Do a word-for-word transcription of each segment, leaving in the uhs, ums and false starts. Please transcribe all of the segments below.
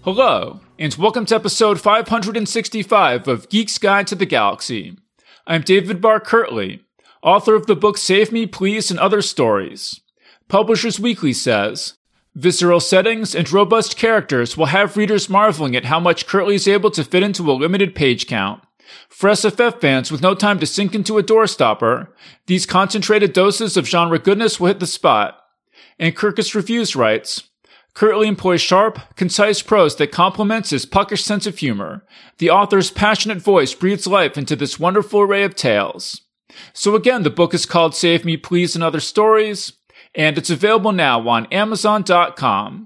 Hello, and welcome to episode five hundred sixty-five of Geek's Guide to the Galaxy. I'm David Barr Kirtley, author of the book Save Me, Please, and Other Stories. Publishers Weekly says, visceral settings and robust characters will have readers marveling at how much Kirtley is able to fit into a limited page count. For S F F fans with no time to sink into a doorstopper, these concentrated doses of genre goodness will hit the spot. And Kirkus Reviews writes, Kirtley employs sharp, concise prose that complements his puckish sense of humor. The author's passionate voice breathes life into this wonderful array of tales. So again, the book is called Save Me, Please, and Other Stories, and it's available now on Amazon dot com.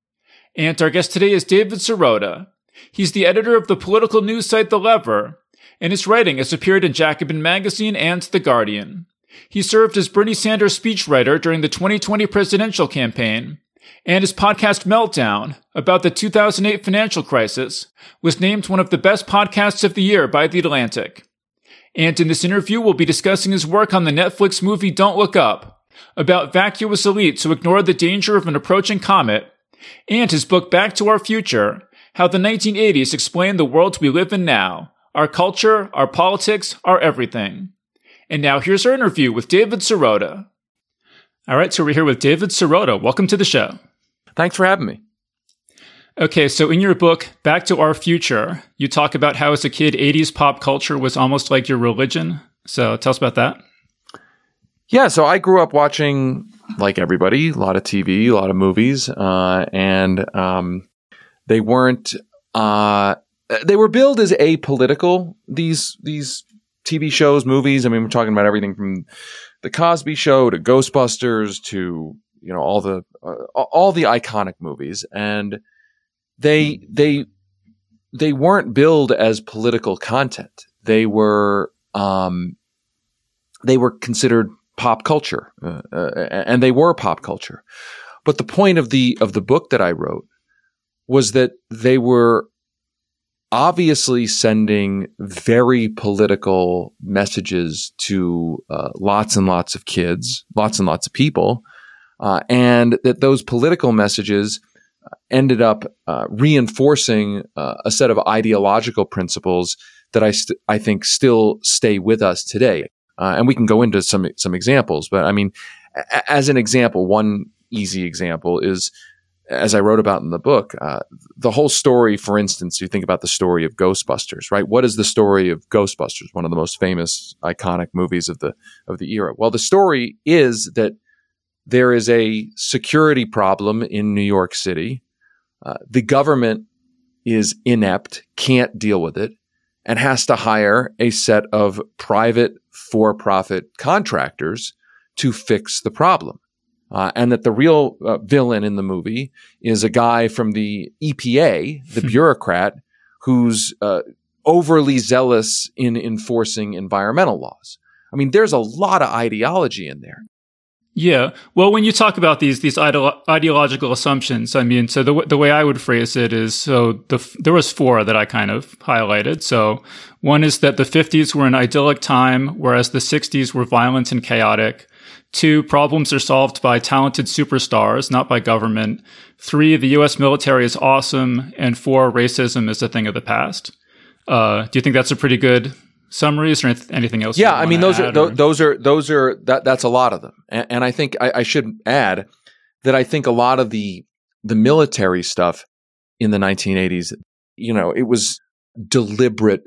And our guest today is David Sirota. He's the editor of the political news site The Lever, and his writing has appeared in Jacobin Magazine and The Guardian. He served as Bernie Sanders' speechwriter during the twenty twenty presidential campaign, and his podcast Meltdown, about the two thousand eight financial crisis, was named one of the best podcasts of the year by The Atlantic. And in this interview, we'll be discussing his work on the Netflix movie Don't Look Up, about vacuous elites who ignore the danger of an approaching comet, and his book Back to Our Future, how the nineteen eighties explain the world we live in now, our culture, our politics, our everything. And now here's our interview with David Sirota. All right, so we're here with David Sirota. Welcome to the show. Thanks for having me. Okay, so in your book, Back to Our Future, you talk about how as a kid, eighties pop culture was almost like your religion. So tell us about that. Yeah, so I grew up watching, like everybody, a lot of T V, a lot of movies, uh, and um, they weren't, uh, they were billed as apolitical, these these T V shows, movies. I mean, we're talking about everything from The Cosby Show to Ghostbusters to, you know, all the uh, all the iconic movies, and they they they weren't billed as political content. They were um, they were considered pop culture, uh, uh, and they were pop culture. But the point of the of the book that I wrote was that they were obviously sending very political messages to uh, lots and lots of kids, lots and lots of people, uh, and that those political messages ended up uh, reinforcing uh, a set of ideological principles that I st- I think still stay with us today. Uh, and we can go into some some examples, but I mean, a- as an example, one easy example is, as I wrote about in the book, uh, the whole story, for instance, you think about the story of Ghostbusters, right? What is the story of Ghostbusters? One of the most famous, iconic movies of the of the era. Well, the story is that there is a security problem in New York City. Uh, the government is inept, can't deal with it, and has to hire a set of private for-profit contractors to fix the problem. Uh, and that the real uh, villain in the movie is a guy from the E P A, the bureaucrat, who's uh, overly zealous in enforcing environmental laws. I mean, there's a lot of ideology in there. Yeah. Well, when you talk about these these ide- ideological assumptions, I mean, so the w- the way I would phrase it is, so the f- there was four that I kind of highlighted. So one is that the fifties were an idyllic time, whereas the sixties were violent and chaotic. Two, problems are solved by talented superstars, not by government. Three, the U S military is awesome. And four, racism is a thing of the past. Uh, do you think that's a pretty good summary? Is there anything else? Yeah, I mean, those are, or? those are, those are, that, that's a lot of them. And, and I think I, I should add that I think a lot of the, the military stuff in the nineteen eighties, you know, it was deliberate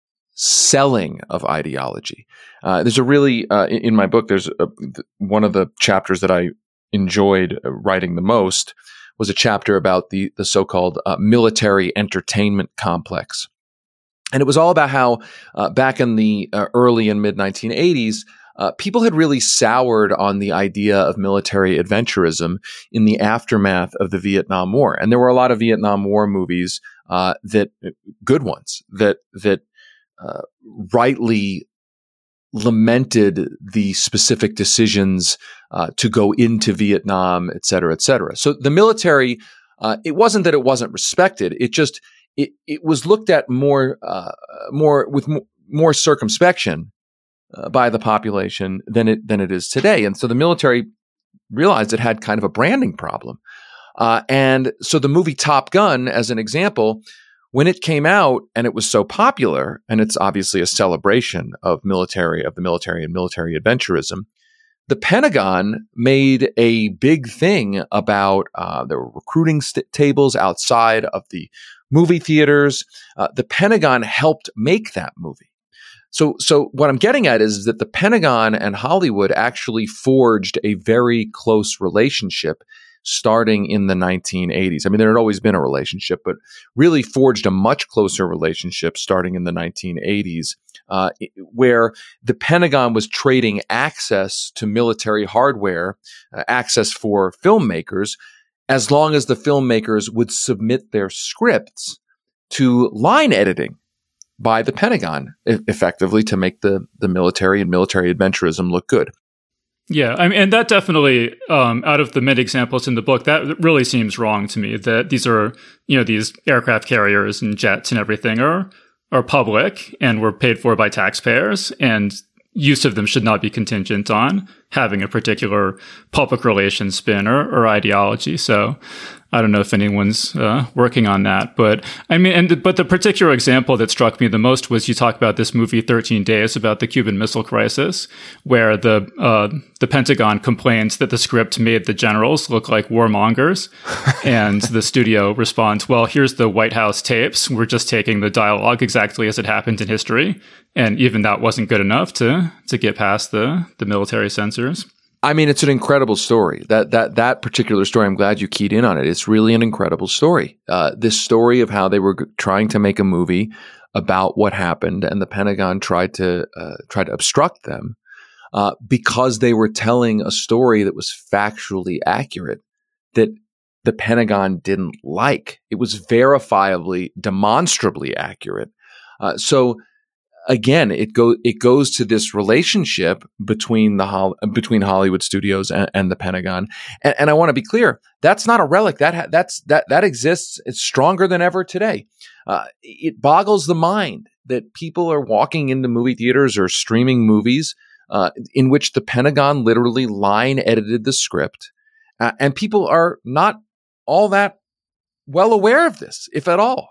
selling of ideology. Uh, there's a really, uh, in, in my book, there's a, one of the chapters that I enjoyed writing the most was a chapter about the, the so-called uh, military entertainment complex. And it was all about how uh, back in the uh, early and mid nineteen eighties, uh, people had really soured on the idea of military adventurism in the aftermath of the Vietnam War. And there were a lot of Vietnam War movies uh, that, good ones, that, that uh, rightly lamented the specific decisions uh, to go into Vietnam, et cetera, et cetera. So the military, uh, it wasn't that it wasn't respected. It just, it, it was looked at more, uh, more with m- more circumspection uh, by the population than it, than it is today. And so the military realized it had kind of a branding problem. Uh, and so the movie Top Gun, as an example, when it came out and it was so popular, and it's obviously a celebration of military, of the military and military adventurism, the Pentagon made a big thing about uh, there were recruiting st- tables outside of the movie theaters. Uh, the Pentagon helped make that movie. So, so what I'm getting at is that the Pentagon and Hollywood actually forged a very close relationship starting in the nineteen eighties. I mean, there had always been a relationship, but really forged a much closer relationship starting in the nineteen eighties, uh, where the Pentagon was trading access to military hardware, uh, access for filmmakers, as long as the filmmakers would submit their scripts to line editing by the Pentagon, e- effectively to make the, the military and military adventurism look good. Yeah, I mean, and that definitely, um, out of the many examples in the book, that really seems wrong to me. That these are, you know, these aircraft carriers and jets and everything are are public and were paid for by taxpayers, and use of them should not be contingent on having a particular public relations spin or, or ideology. So I don't know if anyone's uh, working on that, but I mean, and the, but the particular example that struck me the most was you talk about this movie thirteen days about the Cuban Missile Crisis, where the uh, the Pentagon complains that the script made the generals look like warmongers, and the studio responds, "Well, here's the White House tapes. We're just taking the dialogue exactly as it happened in history," and even that wasn't good enough to to get past the the military censors. I mean, it's an incredible story. That that that particular story, I'm glad you keyed in on it. It's really an incredible story. Uh, this story of how they were g- trying to make a movie about what happened, and the Pentagon tried to uh, try to obstruct them uh, because they were telling a story that was factually accurate, that the Pentagon didn't like. It was verifiably, demonstrably accurate. Uh, so. Again, it go it goes to this relationship between the Hol- between Hollywood studios and, and the Pentagon, and, and I want to be clear: that's not a relic. That ha- that's that that exists. It's stronger than ever today. Uh, it boggles the mind that people are walking into movie theaters or streaming movies uh, in which the Pentagon literally line edited the script, uh, and people are not all that well aware of this, if at all.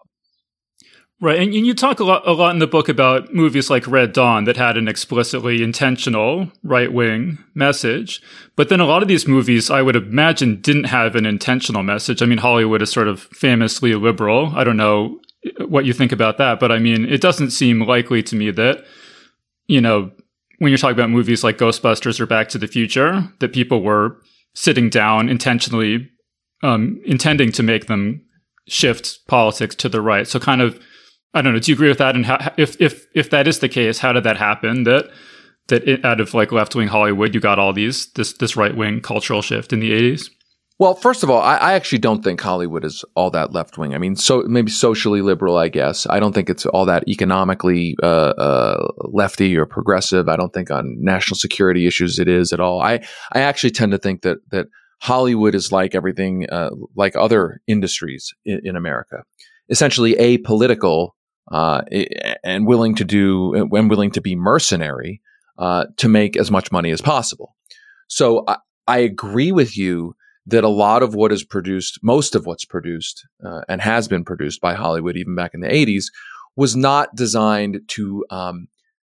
Right, and you talk a lot, a lot in the book about movies like Red Dawn that had an explicitly intentional right-wing message, but then a lot of these movies, I would imagine, didn't have an intentional message. I mean, Hollywood is sort of famously liberal. I don't know what you think about that, but I mean, it doesn't seem likely to me that, you know, when you're talking about movies like Ghostbusters or Back to the Future, that people were sitting down intentionally, um, intending to make them shift politics to the right. So kind of, I don't know. Do you agree with that? And how, if if if that is the case, how did that happen? That that it, out of like left wing Hollywood, you got all these this this right wing cultural shift in the eighties. Well, first of all, I, I actually don't think Hollywood is all that left wing. I mean, so maybe socially liberal, I guess. I don't think it's all that economically uh, uh, lefty or progressive. I don't think on national security issues it is at all. I I actually tend to think that that Hollywood is like everything, uh, like other industries in, in America, essentially apolitical. Uh, and willing to do, and willing to be mercenary uh, to make as much money as possible. So I, I agree with you that a lot of what is produced, most of what's produced, uh, and has been produced by Hollywood, even back in the eighties, was not designed to. Um,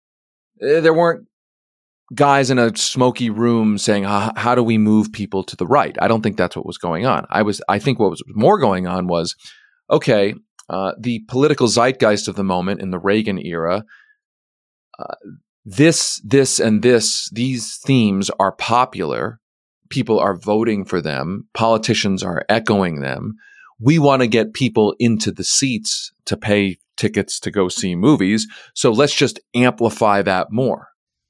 there weren't guys in a smoky room saying, how, "How do we move people to the right?" I don't think that's what was going on. I was. I think what was more going on was, okay. Uh, the political zeitgeist of the moment in the Reagan era, uh, this, this, and this, these themes are popular. People are voting for them. Politicians are echoing them. We want to get people into the seats to pay tickets to go see movies. So let's just amplify that more.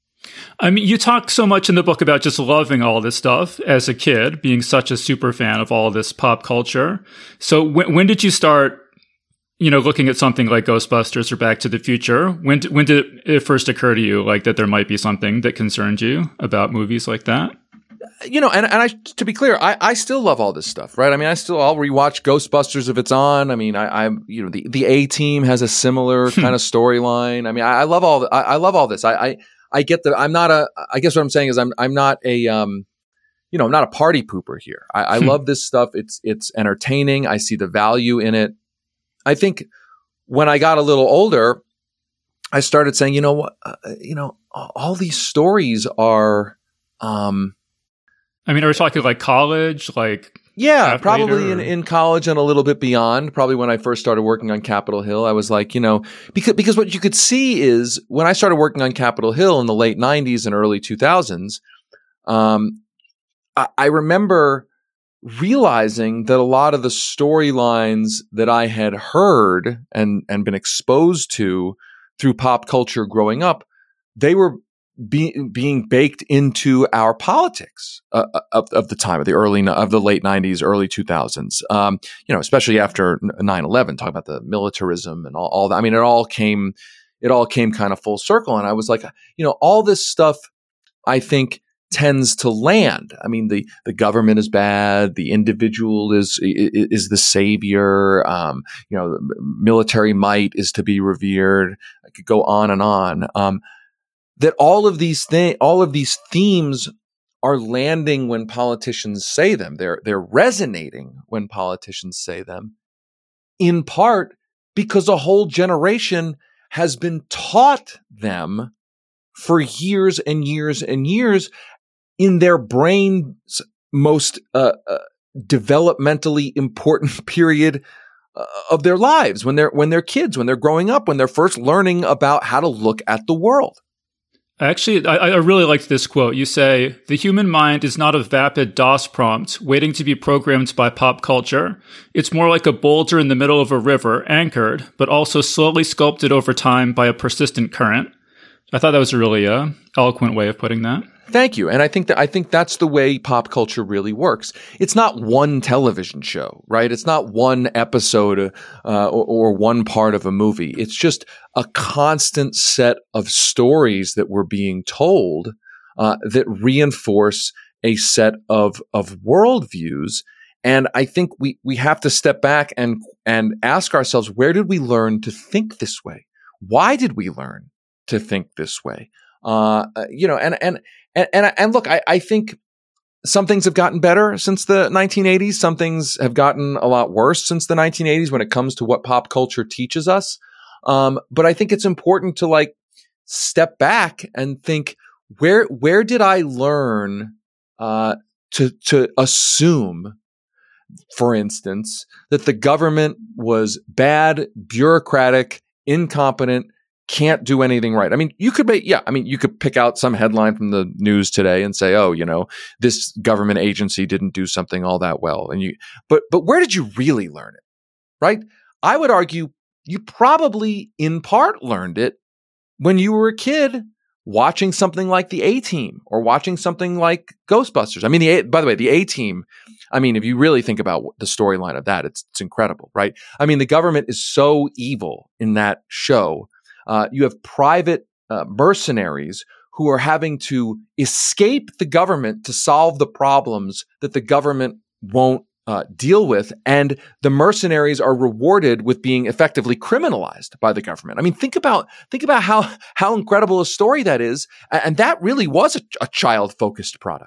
I mean, you talk so much in the book about just loving all this stuff as a kid, being such a super fan of all this pop culture. So when, when did you start, you know, looking at something like Ghostbusters or Back to the Future? When d- when did it first occur to you, like, that there might be something that concerned you about movies like that? You know, and, and I, to be clear, I, I still love all this stuff, right? I mean, I still, I'll rewatch Ghostbusters if it's on. I mean, I, I'm, you know, the, the A-Team has a similar kind of storyline. I mean, I, I love all, I, I love all this. I, I, I get the, I'm not a, I guess what I'm saying is I'm, I'm not a, um, you know, I'm not a party pooper here. I, I love this stuff. It's, it's entertaining. I see the value in it. I think when I got a little older, I started saying, you know what, uh, you know, all these stories are, um, I mean, are we talking like college, like? Yeah, probably in, in college and a little bit beyond. Probably when I first started working on Capitol Hill, I was like, you know, because because what you could see is when I started working on Capitol Hill in the late nineties and early two thousands, um, I, I remember realizing that a lot of the storylines that I had heard and and been exposed to through pop culture growing up, they were Be, being baked into our politics uh, of, of the time of the early of the late nineties, early two thousands. Um, you know, especially after nine eleven, talking about the militarism and all, all that. I mean, it all came, it all came kind of full circle. And I was like, you know, all this stuff, I think, tends to land. I mean, the the government is bad, the individual is is, is the savior. Um, you know, military might is to be revered. I could go on and on. Um, That all of these things, all of these themes are landing when politicians say them. They're they're resonating when politicians say them, in part because a whole generation has been taught them for years and years and years in their brain's most uh, uh, developmentally important period uh, of their lives, when they're when they're kids, when they're growing up, when they're first learning about how to look at the world. Actually, I, I really liked this quote. You say, "The human mind is not a vapid DOS prompt waiting to be programmed by pop culture. It's more like a boulder in the middle of a river, anchored, but also slowly sculpted over time by a persistent current." I thought that was a really uh, eloquent way of putting that. Thank you. And I think that I think that's the way pop culture really works. It's not one television show, right? It's not one episode uh, or, or one part of a movie. It's just a constant set of stories that we're being told uh, that reinforce a set of of worldviews. And I think we we have to step back and and ask ourselves, where did we learn to think this way? Why did we learn to think this way? Uh, you know, and and and and, and look, I, I think some things have gotten better since the nineteen eighties. Some things have gotten a lot worse since the nineteen eighties when it comes to what pop culture teaches us. Um, but I think it's important to like step back and think, where where did I learn uh, to to assume, for instance, that the government was bad, bureaucratic, incompetent, can't do anything right? I mean, you could make, yeah, I mean, you could pick out some headline from the news today and say, oh, you know, this government agency didn't do something all that well. And you, but, but where did you really learn it? Right? I would argue you probably in part learned it when you were a kid watching something like the A-Team or watching something like Ghostbusters. I mean, the A, by the way, the A-Team, I mean, if you really think about the storyline of that, it's, it's incredible, right? I mean, the government is so evil in that show. Uh, you have private uh, mercenaries who are having to escape the government to solve the problems that the government won't uh, deal with. And the mercenaries are rewarded with being effectively criminalized by the government. I mean, think about, think about how, how incredible a story that is. And that really was a, a child-focused product.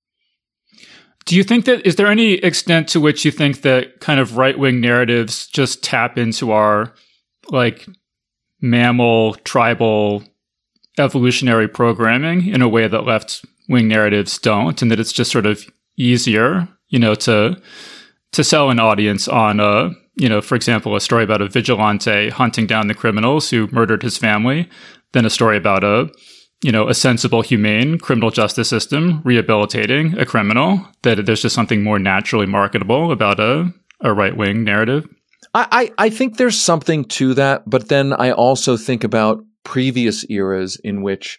Do you think that, is there any extent to which you think that kind of right-wing narratives just tap into our, like, mammal, tribal, evolutionary programming in a way that left-wing narratives don't, and that it's just sort of easier, you know, to to sell an audience on a, you know, for example, a story about a vigilante hunting down the criminals who murdered his family, than a story about a, you know, a sensible, humane criminal justice system rehabilitating a criminal, that there's just something more naturally marketable about a, a right-wing narrative? I, I think there's something to that, but then I also think about previous eras in which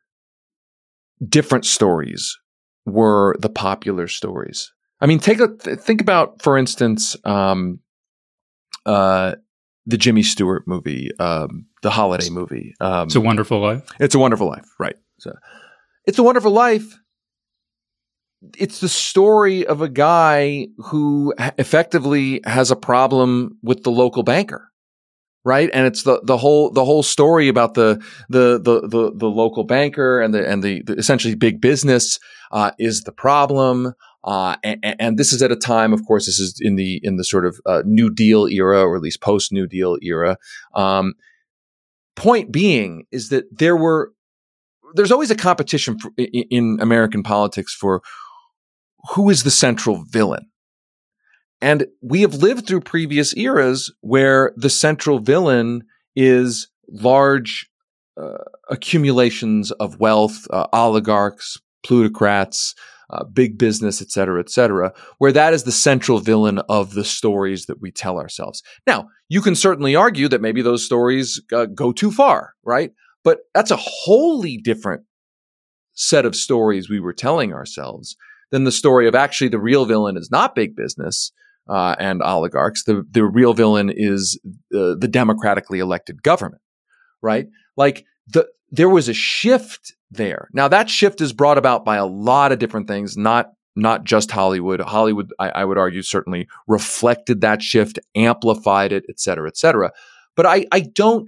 different stories were the popular stories. I mean, take a think about, for instance, um, uh, the Jimmy Stewart movie, um, the holiday movie. Um, It's a Wonderful Life. It's a Wonderful Life, right? So, It's a Wonderful Life. It's the story of a guy who effectively has a problem with the local banker, right? And it's the the whole the whole story about the the the the, the local banker and the and the, the essentially big business uh, is the problem. Uh, and, and this is at a time, of course, this is in the in the sort of uh, New Deal era, or at least post New Deal era. Um, point being is that there were there's always a competition for, in, in American politics for who is the central villain. And we have lived through previous eras where the central villain is large uh, accumulations of wealth, uh, oligarchs, plutocrats, uh, big business, et cetera, et cetera, where that is the central villain of the stories that we tell ourselves. Now, you can certainly argue that maybe those stories uh, go too far, right? But that's a wholly different set of stories we were telling ourselves than the story of actually the real villain is not big business uh, and oligarchs. The, the real villain is uh, the democratically elected government, right? Like the there was a shift there. Now that shift is brought about by a lot of different things, not not just Hollywood. Hollywood, I, I would argue, certainly reflected that shift, amplified it, et cetera, et cetera. But I, I don't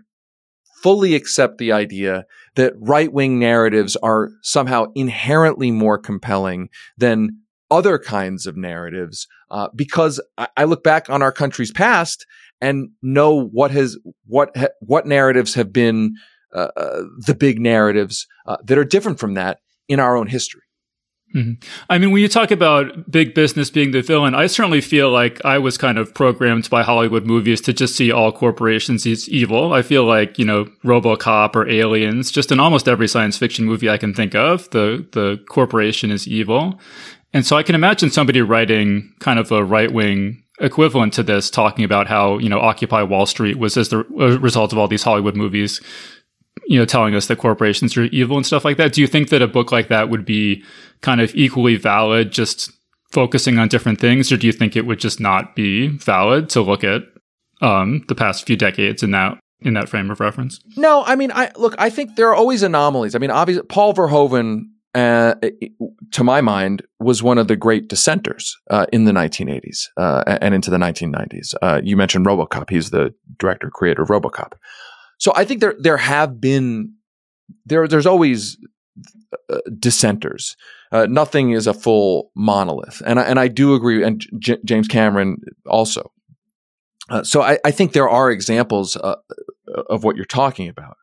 fully accept the idea that right-wing narratives are somehow inherently more compelling than other kinds of narratives, uh, because I, I look back on our country's past and know what has what ha, what narratives have been uh, uh, the big narratives uh, that are different from that in our own history. Mm-hmm. I mean, when you talk about big business being the villain, I certainly feel like I was kind of programmed by Hollywood movies to just see all corporations as evil. I feel like, you know, RoboCop or Aliens, just in almost every science fiction movie I can think of, the, the corporation is evil. And so I can imagine somebody writing kind of a right-wing equivalent to this, talking about how, you know, Occupy Wall Street was as the result of all these Hollywood movies, you know, telling us that corporations are evil and stuff like that. Do you think that a book like that would be kind of equally valid, just focusing on different things? Or do you think it would just not be valid to look at um, the past few decades in that in that frame of reference? No, I mean, I look, I think there are always anomalies. I mean, obviously, Paul Verhoeven, uh, to my mind, was one of the great dissenters uh, in the nineteen eighties uh, and into the nineteen nineties. Uh, you mentioned RoboCop. He's the director, creator of RoboCop. So I think there there have been there there's always uh, dissenters. Uh, nothing is a full monolith, and I, and I do agree. And J- James Cameron also. Uh, so I, I think there are examples uh, of what you're talking about.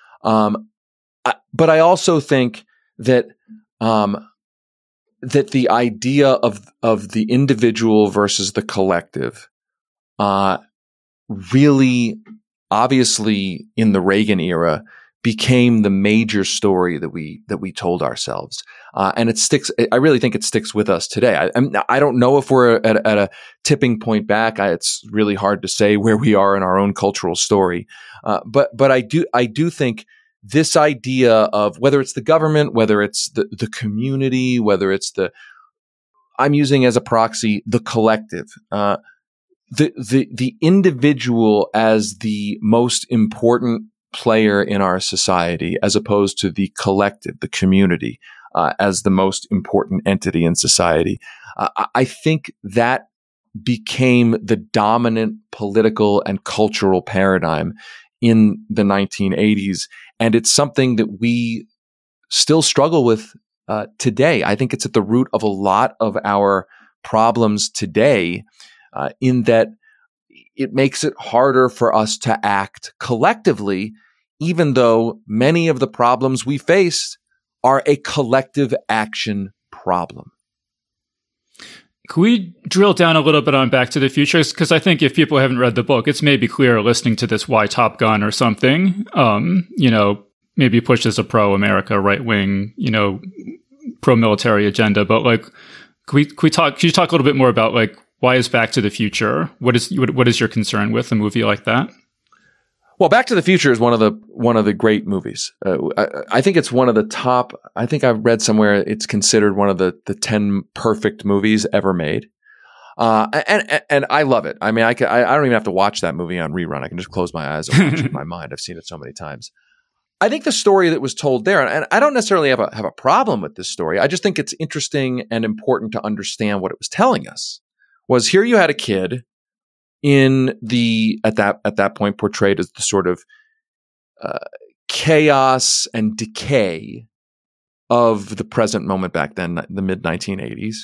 Um, I, but I also think that um, that the idea of of the individual versus the collective uh, really. Obviously, in the Reagan era, became the major story that we that we told ourselves, uh, and it sticks. I really think it sticks with us today. I, I'm, I don't know if we're at, at a tipping point back. I, it's really hard to say where we are in our own cultural story, uh, but but I do I do think this idea of whether it's the government, whether it's the the community, whether it's the I'm using as a proxy the collective. Uh, The, the, the individual as the most important player in our society, as opposed to the collective, the community, uh, as the most important entity in society. Uh, I think that became the dominant political and cultural paradigm in the nineteen eighties. And it's something that we still struggle with uh, today. I think it's at the root of a lot of our problems today. Uh, in that it makes it harder for us to act collectively, even though many of the problems we face are a collective action problem. Can we drill down a little bit on Back to the Future? Because I think if people haven't read the book, it's maybe clear listening to this why Top Gun or something, um, you know, maybe pushes a pro-America, right-wing, you know, pro-military agenda. But like, can we, can we talk, can you talk a little bit more about like, why is Back to the Future? What is what, what is your concern with a movie like that? Well, Back to the Future is one of the one of the great movies. Uh, I, I think it's one of the top. I think I've read somewhere it's considered one of the the ten perfect movies ever made. Uh, and, and and I love it. I mean, I can, I, I don't even have to watch that movie on rerun. I can just close my eyes and watch it in my mind. I've seen it so many times. I think the story that was told there, and I don't necessarily have a have a problem with this story. I just think it's interesting and important to understand what it was telling us. Was here you had a kid in the at that at that point portrayed as the sort of uh, chaos and decay of the present moment back then, the mid nineteen eighties,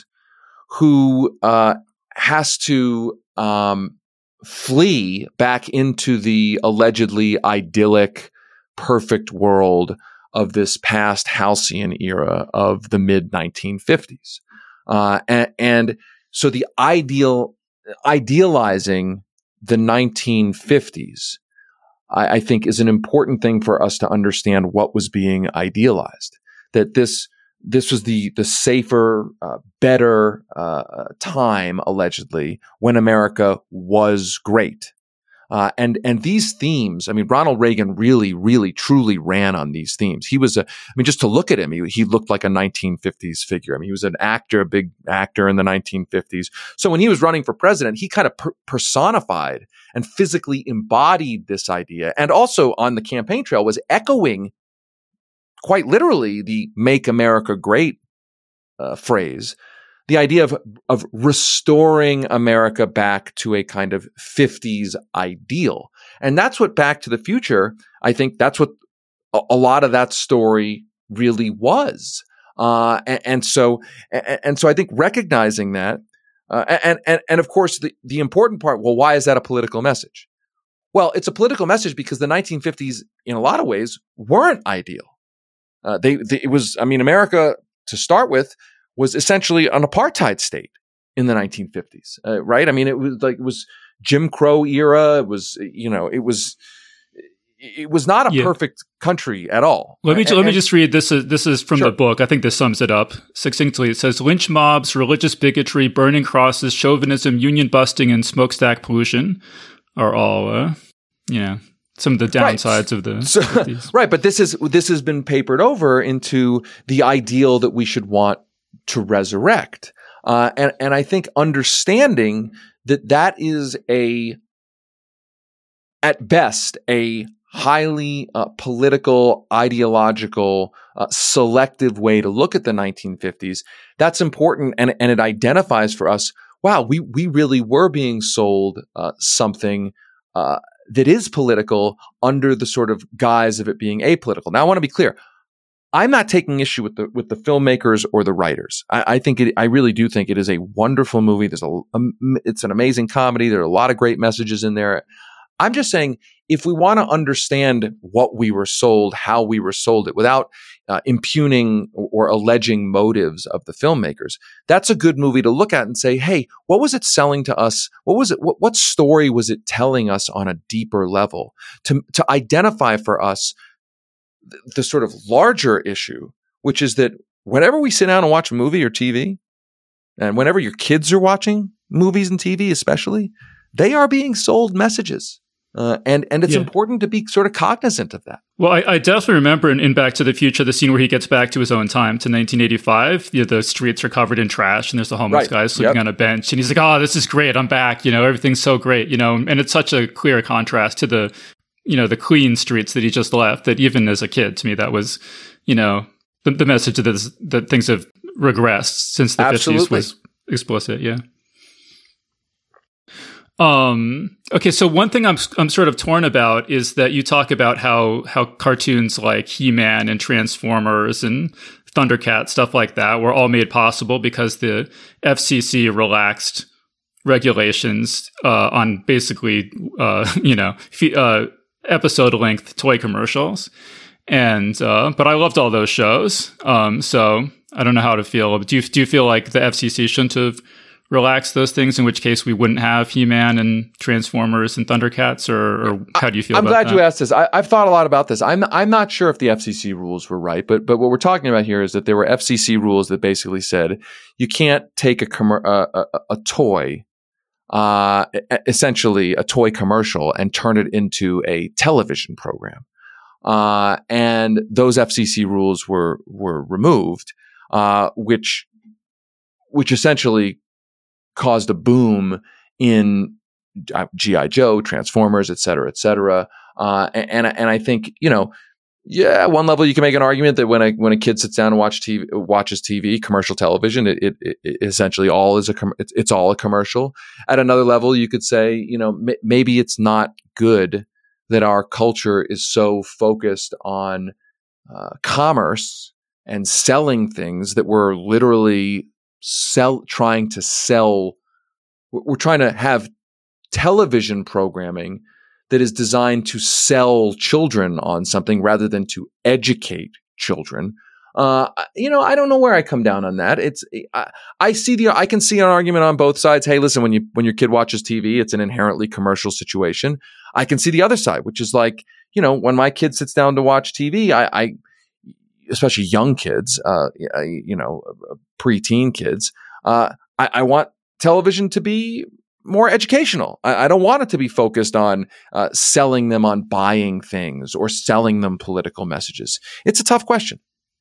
who uh, has to um, flee back into the allegedly idyllic, perfect world of this past halcyon era of the mid nineteen fifties. Uh, and, and so the ideal, idealizing the nineteen fifties, I, I think is an important thing for us to understand what was being idealized. That this, this was the, the safer, uh, better, uh, time, allegedly, when America was great. Uh, and, and these themes, I mean, Ronald Reagan really, really, truly ran on these themes. He was a, I mean, just to look at him, he, he looked like a nineteen fifties figure. I mean, he was an actor, a big actor in the nineteen fifties. So when he was running for president, he kind of per- personified and physically embodied this idea. And also on the campaign trail was echoing quite literally the "Make America Great" uh, phrase. The idea of, of restoring America back to a kind of fifties ideal. And that's what Back to the Future, I think that's what a, a lot of that story really was. Uh, and, and so, and, and so I think recognizing that, uh, and, and, and of course the, the important part, well, why is that a political message? Well, it's a political message because the nineteen fifties in a lot of ways weren't ideal. Uh, they, they, it was, I mean, America to start with, was essentially an apartheid state in the nineteen fifties, uh, right? I mean, it was like, it was Jim Crow era. It was, you know, it was, it was not a yeah. perfect country at all. Let me, and, let me and, just read this. Is, this is from sure. the book. I think this sums it up succinctly. It says, lynch mobs, religious bigotry, burning crosses, chauvinism, union busting, and smokestack pollution are all, uh, you know, some of the downsides right. of the so, right. But this is, this has been papered over into the ideal that we should want to resurrect. Uh, and, and I think understanding that that is a, at best, a highly uh, political, ideological, uh, selective way to look at the nineteen fifties, that's important. And, and it identifies for us, wow, we, we really were being sold uh, something uh, that is political under the sort of guise of it being apolitical. Now, I want to be clear. I'm not taking issue with the with the filmmakers or the writers. I, I think it. I really do think it is a wonderful movie. There's a. Um, it's an amazing comedy. There are a lot of great messages in there. I'm just saying, if we want to understand what we were sold, how we were sold it, without uh, impugning or, or alleging motives of the filmmakers, that's a good movie to look at and say, hey, what was it selling to us? What was it? What, what story was it telling us on a deeper level to to identify for us the sort of larger issue, which is that whenever we sit down and watch a movie or T V, and whenever your kids are watching movies and T V especially, they are being sold messages. Uh, and, and it's yeah. important to be sort of cognizant of that. Well, I, I definitely remember in, in Back to the Future, the scene where he gets back to his own time, to nineteen eighty-five. You know, the streets are covered in trash and there's a homeless right. guy sleeping yep. on a bench. And he's like, oh, this is great. I'm back. You know, everything's so great. You know, and it's such a clear contrast to the, you know, the clean streets that he just left, that even as a kid, to me, that was, you know, the, the message that, this, that things have regressed since the Absolutely. fifties was explicit. Yeah. Um, okay. So one thing I'm, I'm sort of torn about is that you talk about how, how cartoons like He-Man and Transformers and Thundercat, stuff like that, were all made possible because the F C C relaxed regulations, uh, on basically, uh, you know, f- uh, episode length toy commercials. And, uh, but I loved all those shows. Um, so I don't know how to feel. Do you, do you feel like the F C C shouldn't have relaxed those things, in which case we wouldn't have He-Man and Transformers and Thundercats, or, or how do you feel I'm about glad that? you asked this. I, I've thought a lot about this. I'm, I'm not sure if the F C C rules were right, but, but what we're talking about here is that there were F C C rules that basically said you can't take a, com- a, a, a toy, uh, essentially a toy commercial, and turn it into a television program. Uh, and those F C C rules were, were removed, uh, which, which essentially caused a boom in G I. Joe, Transformers, et cetera, et cetera. Uh, and, and I think, you know, Yeah, at one level you can make an argument that when a when a kid sits down and watch T V, watches T V, commercial television, it, it, it essentially all is a com- it's, it's all a commercial. At another level, you could say, you know, m- maybe it's not good that our culture is so focused on uh, commerce and selling things that we're literally sell trying to sell. We're trying to have television programming that is designed to sell children on something rather than to educate children. Uh, you know, I don't know where I come down on that. It's I, I see the I can see an argument on both sides. Hey, listen, when you when your kid watches T V, it's an inherently commercial situation. I can see the other side, which is like, you know, when my kid sits down to watch T V, I, I especially young kids, uh, you know, preteen kids, uh, I, I want television to be more educational. I, I don't want it to be focused on uh, selling them on buying things or selling them political messages. It's a tough question.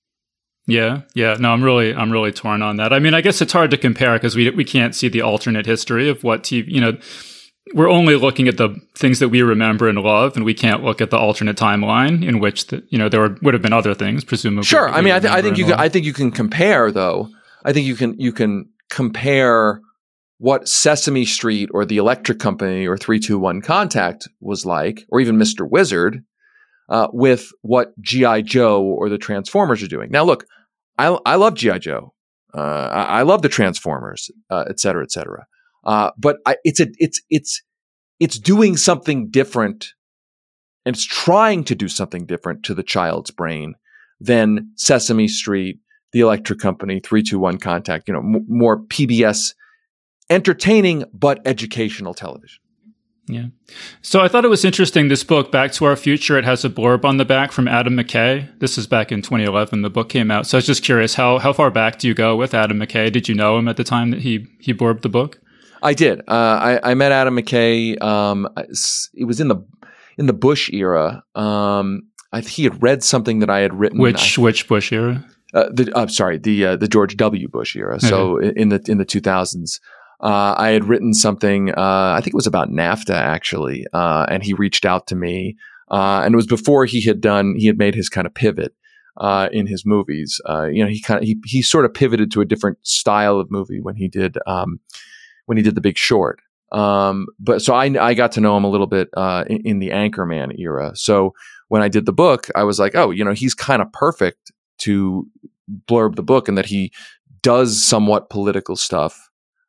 Yeah, yeah. No, I'm really, I'm really torn on that. I mean, I guess it's hard to compare because we we can't see the alternate history of what T V. You know, we're only looking at the things that we remember and love, and we can't look at the alternate timeline in which the, you know there were, would have been other things, presumably. Sure. I mean, I, th- I think you can, I think you can compare though. I think you can you can compare what Sesame Street or the Electric Company or three two one Contact was like, or even Mister Wizard, uh, with what G I. Joe or the Transformers are doing. Now, look, I, I love G I. Joe. Uh, I, I love the Transformers, uh, et cetera, et cetera. Uh, but I, it's a, it's, it's, it's doing something different, and it's trying to do something different to the child's brain than Sesame Street, the Electric Company, three two one Contact. You know, m- more P B S. Entertaining but educational television. Yeah. So I thought it was interesting, this book, Back to Our Future, it has a blurb on the back from Adam McKay. This is back in twenty eleven, the book came out. So I was just curious, how how far back do you go with Adam McKay? Did you know him at the time that he he blurbed the book? I did. Uh, I, I met Adam McKay. Um, it was in the in the Bush era. Um, I, he had read something that I had written. Which I, which Bush era? Uh, the, I'm uh, sorry, the uh, the George W. Bush era. Okay. So in the in the two thousands. Uh, I had written something, uh, I think it was about NAFTA actually, uh, and he reached out to me, uh, and it was before he had done, he had made his kind of pivot, uh, in his movies. Uh, you know, he kind of, he, he sort of pivoted to a different style of movie when he did, um, when he did The Big Short. Um, but so I, I got to know him a little bit, uh, in, in the Anchorman era. So when I did the book, I was like, oh, you know, he's kind of perfect to blurb the book, and that he does somewhat political stuff.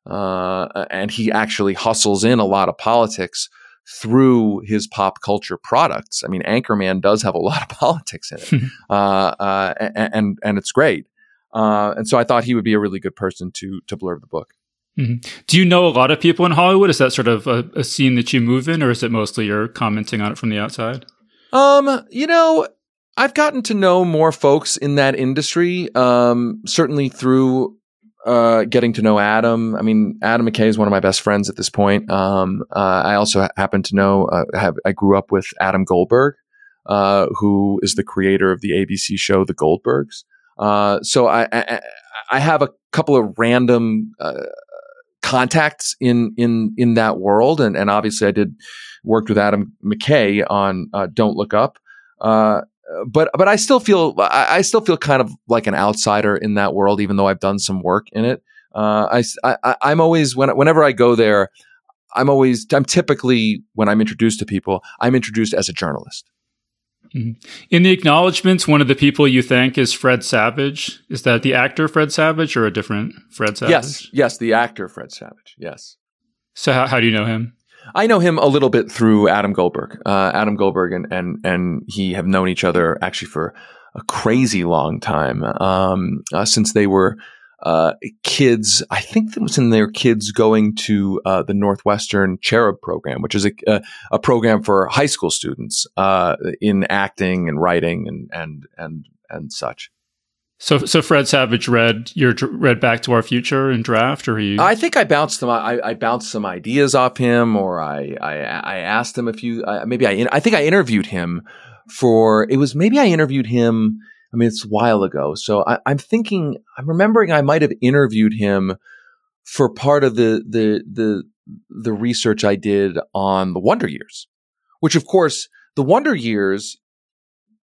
Uh, and he actually hustles in a lot of politics through his pop culture products. I mean, Anchorman does have a lot of politics in it, uh, uh, and, and and it's great. Uh, and so I thought he would be a really good person to to blurb the book. Mm-hmm. Do you know a lot of people in Hollywood? Is that sort of a, a scene that you move in, or is it mostly you're commenting on it from the outside? Um, you know, I've gotten to know more folks in that industry. Um, certainly through. Uh, getting to know Adam. I mean, Adam McKay is one of my best friends at this point. Um, uh, I also ha- happen to know, uh, have, I grew up with Adam Goldberg, uh, who is the creator of the A B C show, The Goldbergs. Uh, so I, I, I have a couple of random, uh, contacts in, in, in that world. And, and obviously I did worked with Adam McKay on, uh, Don't Look Up. Uh, But but I still feel I, I still feel kind of like an outsider in that world, even though I've done some work in it. Uh, I, I I'm always when whenever I go there, I'm always I'm typically when I'm introduced to people, I'm introduced as a journalist. Mm-hmm. In the acknowledgments, one of the people you thank is Fred Savage. Is that the actor Fred Savage or a different Fred Savage? Yes, yes, the actor Fred Savage. Yes. So how how do you know him? I know him a little bit through Adam Goldberg. Uh, Adam Goldberg and, and, and he have known each other actually for a crazy long time, um, uh, since they were uh, kids. I think it was in their kids going to uh, the Northwestern Cherub program, which is a, a, a program for high school students uh, in acting and writing and and and and such. So, so Fred Savage read your read Back to Our Future in draft, or he? I think I bounced some. I, I bounced some ideas off him, or I I, I asked him a few. Uh, maybe I I think I interviewed him for. It was maybe I interviewed him. I mean, it's a while ago, so I, I'm thinking. I'm remembering I might have interviewed him for part of the the the the research I did on the Wonder Years, which of course the Wonder Years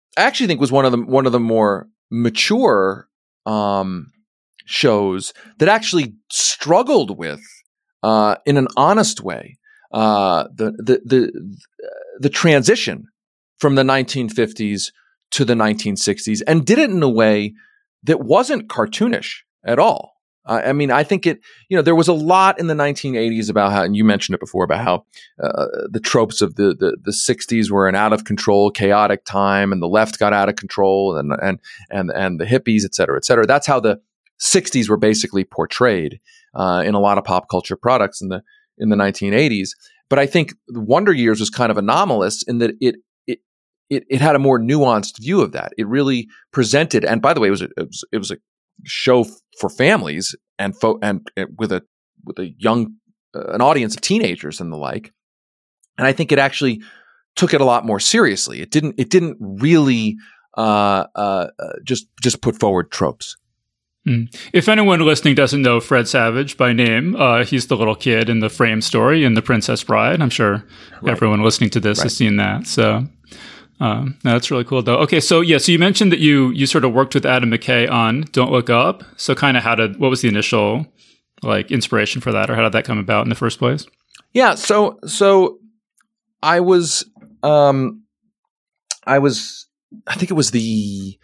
I actually think was one of the one of the more mature um, shows that actually struggled with, uh, in an honest way, uh, the the the the transition from the nineteen fifties to the nineteen sixties, and did it in a way that wasn't cartoonish at all. Uh, I mean, I think it, you know, there was a lot in the nineteen eighties about how, and you mentioned it before, about how uh, the tropes of the, the the sixties were an out of control, chaotic time, and the left got out of control, and and and and the hippies, et cetera, et cetera. That's how the sixties were basically portrayed uh, in a lot of pop culture products in the in the nineteen eighties. But I think the Wonder Years was kind of anomalous in that it it it, it had a more nuanced view of that. It really presented, and by the way, it was a, it was, it was a show for families and fo- and uh, with a with a young uh, an audience of teenagers and the like. And I think it actually took it a lot more seriously. It didn't it didn't really uh, uh, uh, just just put forward tropes. Mm. If anyone listening doesn't know Fred Savage by name, uh, he's the little kid in the Frame story in The Princess Bride. I'm sure right. everyone listening to this right. has seen that. So um, no, that's really cool, though. Okay, so yeah, so you mentioned that you you sort of worked with Adam McKay on Don't Look Up. So kind of how did what was the initial like inspiration for that, or how did that come about in the first place? Yeah, so so I was um, I was I think it was the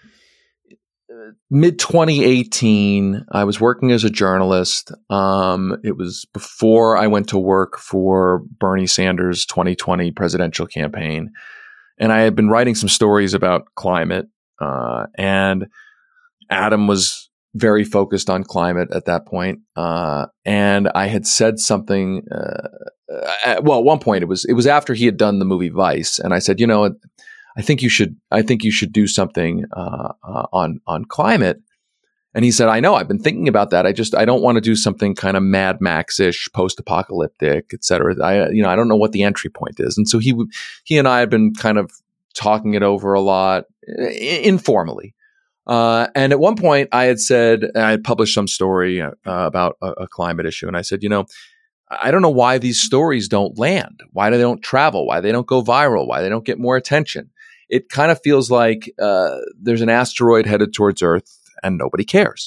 mid twenty eighteen, I was working as a journalist. Um, it was before I went to work for Bernie Sanders' twenty twenty presidential campaign. And I had been writing some stories about climate. Uh, and Adam was very focused on climate at that point. Uh, and I had said something, uh, at, well, at one point it was, it was after he had done the movie Vice. And I said, you know, I think you should. I think you should do something uh, uh, on on climate. And he said, "I know. I've been thinking about that. I just I don't want to do something kind of Mad Max-ish, post-apocalyptic, et cetera. I you know I don't know what the entry point is." And so he he and I had been kind of talking it over a lot I- informally. Uh, and at one point, I had said I had published some story uh, about a, a climate issue, and I said, you know, I don't know why these stories don't land, why they don't travel, why they don't go viral, why they don't get more attention. It kind of feels like uh, there's an asteroid headed towards Earth and nobody cares.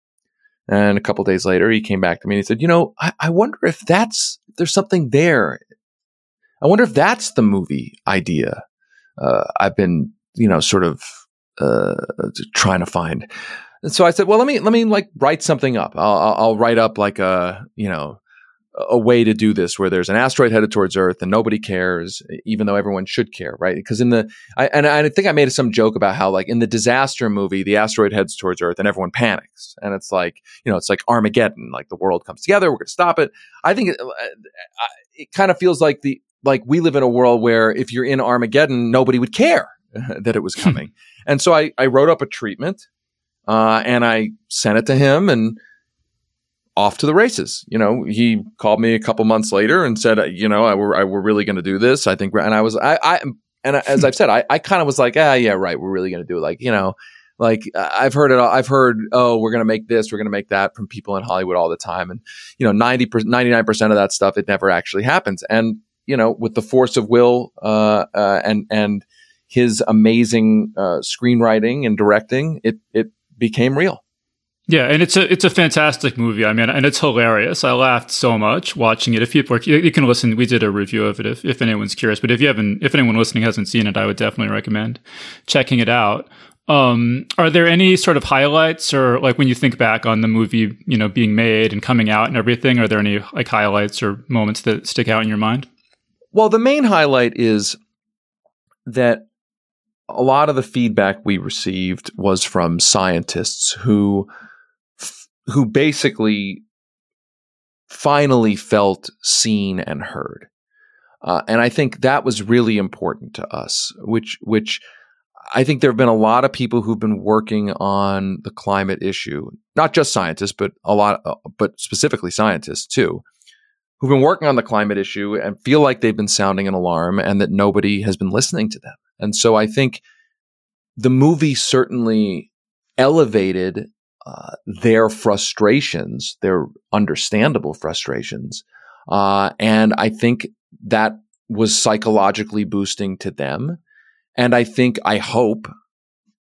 And a couple of days later, he came back to me and he said, you know, I, I wonder if that's, if there's something there. I wonder if that's the movie idea uh, I've been, you know, sort of uh, trying to find. And so I said, well, let me, let me like write something up. I'll, I'll, I'll write up like a, you know, a way to do this where there's an asteroid headed towards Earth and nobody cares, even though everyone should care, right? Because in the, I, and I think I made some joke about how like in the disaster movie, the asteroid heads towards Earth and everyone panics. And it's like, you know, it's like Armageddon, like the world comes together, we're going to stop it. I think it, it kind of feels like the, like we live in a world where if you're in Armageddon, nobody would care that it was coming. And so I, I wrote up a treatment uh, and I sent it to him and off to the races. You know, he called me a couple months later and said, you know, I, we're, I, we're really going to do this. I think, and I was, I, I and as I've said, I, I kind of was like, ah, yeah, right. We're really going to do it. Like, you know, like I've heard it. I've heard, oh, we're going to make this, we're going to make that from people in Hollywood all the time. And, you know, ninety percent, ninety-nine percent of that stuff, it never actually happens. And, you know, with the force of will, uh, uh, and, and his amazing, uh, screenwriting and directing, it, it became real. Yeah, and it's a it's a fantastic movie. I mean, and it's hilarious. I laughed so much watching it. If people are, you can listen, we did a review of it if, if anyone's curious. But if you haven't, if anyone listening hasn't seen it, I would definitely recommend checking it out. Um, are there any sort of highlights, or like when you think back on the movie, you know, being made and coming out and everything, are there any like highlights or moments that stick out in your mind? Well, the main highlight is that a lot of the feedback we received was from scientists who. who basically finally felt seen and heard. Uh, and I think that was really important to us, which, which I think there have been a lot of people who've been working on the climate issue, not just scientists, but a lot, uh, but specifically scientists too, who've been working on the climate issue and feel like they've been sounding an alarm and that nobody has been listening to them. And so I think the movie certainly elevated Uh, their frustrations, their understandable frustrations. Uh, and I think that was psychologically boosting to them. And I think, I hope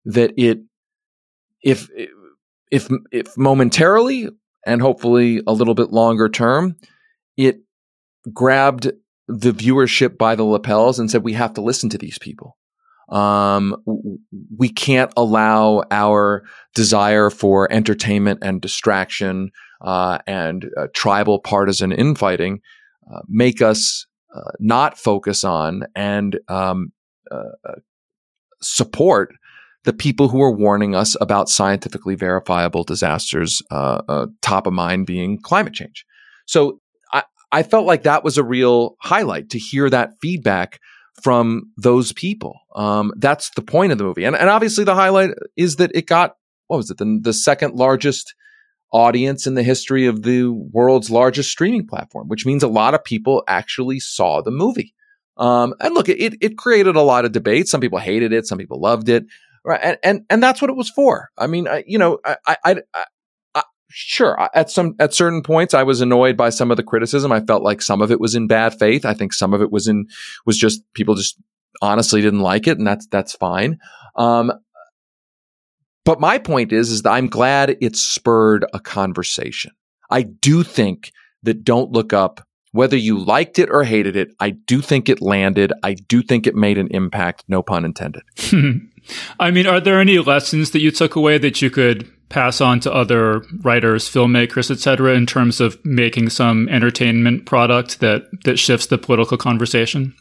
that it, if if if momentarily and hopefully a little bit longer term, it grabbed the viewership by the lapels and said, we have to listen to these people. Um, we can't allow our desire for entertainment and distraction uh, and uh, tribal partisan infighting uh, make us uh, not focus on and um, uh, support the people who are warning us about scientifically verifiable disasters, uh, uh, top of mind being climate change. So I, I felt like that was a real highlight to hear that feedback from those people. Um, that's the point of the movie. And, and obviously the highlight is that it got, what was it, the, the second largest audience in the history of the world's largest streaming platform, which means a lot of people actually saw the movie. Um, and look, it, it created a lot of debate. Some people hated it. Some people loved it. Right. And, and, and that's what it was for. I mean, I, you know, I, I, I, I sure. At some, at certain points, I was annoyed by some of the criticism. I felt like some of it was in bad faith. I think some of it was in, was just, people just honestly didn't like it. And that's, that's fine. Um, but my point is, is that I'm glad it spurred a conversation. I do think that Don't Look Up, whether you liked it or hated it, I do think it landed. I do think it made an impact. No pun intended. I mean, are there any lessons that you took away that you could pass on to other writers, filmmakers, et cetera, in terms of making some entertainment product that, that shifts the political conversation?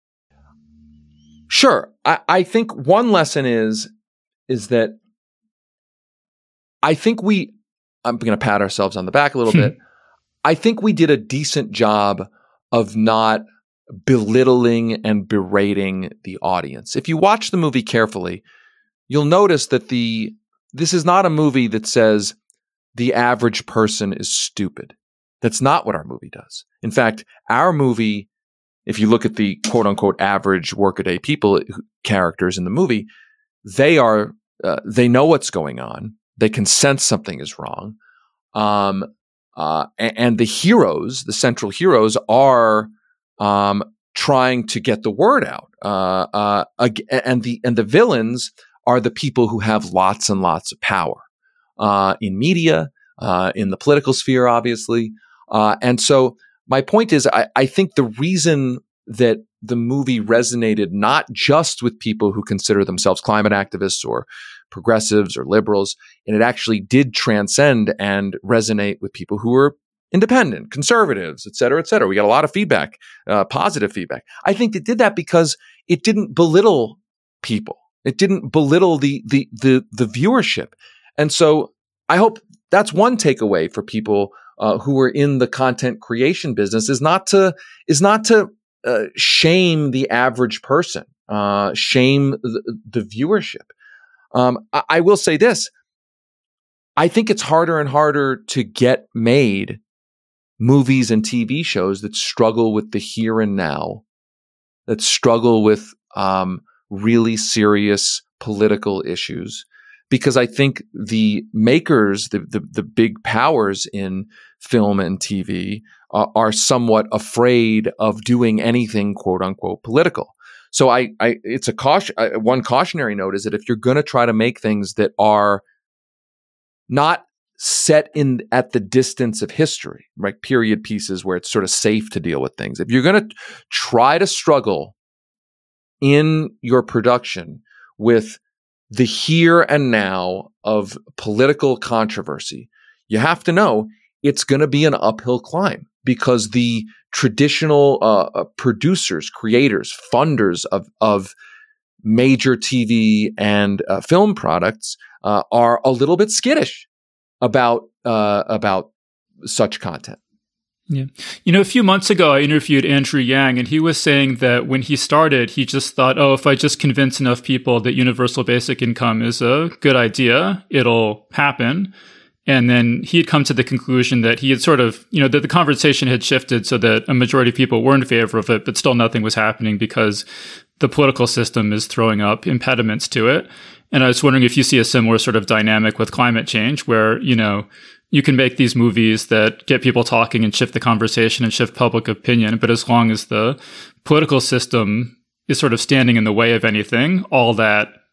Sure. I, I think one lesson is, is that I think we, I'm going to pat ourselves on the back a little bit. I think we did a decent job of not belittling and berating the audience. If you watch the movie carefully, you'll notice that the this is not a movie that says the average person is stupid. That's not what our movie does. In fact, our movie, if you look at the quote unquote average workaday people characters in the movie, they are uh, they know what's going on. They can sense something is wrong. Um, uh, and, and the heroes, the central heroes, are Um, trying to get the word out, uh, uh, and the and the villains are the people who have lots and lots of power uh, in media, uh, in the political sphere, obviously. Uh, and so, my point is, I, I think the reason that the movie resonated not just with people who consider themselves climate activists or progressives or liberals, and it actually did transcend and resonate with people who were independent, conservatives, et cetera, et cetera. We got a lot of feedback, uh, positive feedback. I think it did that because it didn't belittle people. It didn't belittle the, the, the, the viewership. And so I hope that's one takeaway for people, uh, who are in the content creation business is not to, is not to, uh, shame the average person, uh, shame the, the viewership. Um, I, I will say this. I think it's harder and harder to get made movies and T V shows that struggle with the here and now, that struggle with um, really serious political issues, because I think the makers, the the, the big powers in film and T V, uh, are somewhat afraid of doing anything quote unquote political. So I, I it's a caution. I, one cautionary note is that if you're going to try to make things that are not set in at the distance of history, right? Period pieces where it's sort of safe to deal with things. If you're going to try to struggle in your production with the here and now of political controversy, you have to know it's going to be an uphill climb, because the traditional uh, producers, creators, funders of, of major T V and uh, film products uh, are a little bit skittish about uh, about such content. Yeah. You know, a few months ago, I interviewed Andrew Yang, and he was saying that when he started, he just thought, oh, if I just convince enough people that universal basic income is a good idea, it'll happen. And then he had come to the conclusion that he had sort of, you know, that the conversation had shifted so that a majority of people were in favor of it, but still nothing was happening because the political system is throwing up impediments to it. And I was wondering if you see a similar sort of dynamic with climate change where, you know, you can make these movies that get people talking and shift the conversation and shift public opinion. But as long as the political system is sort of standing in the way of anything, all that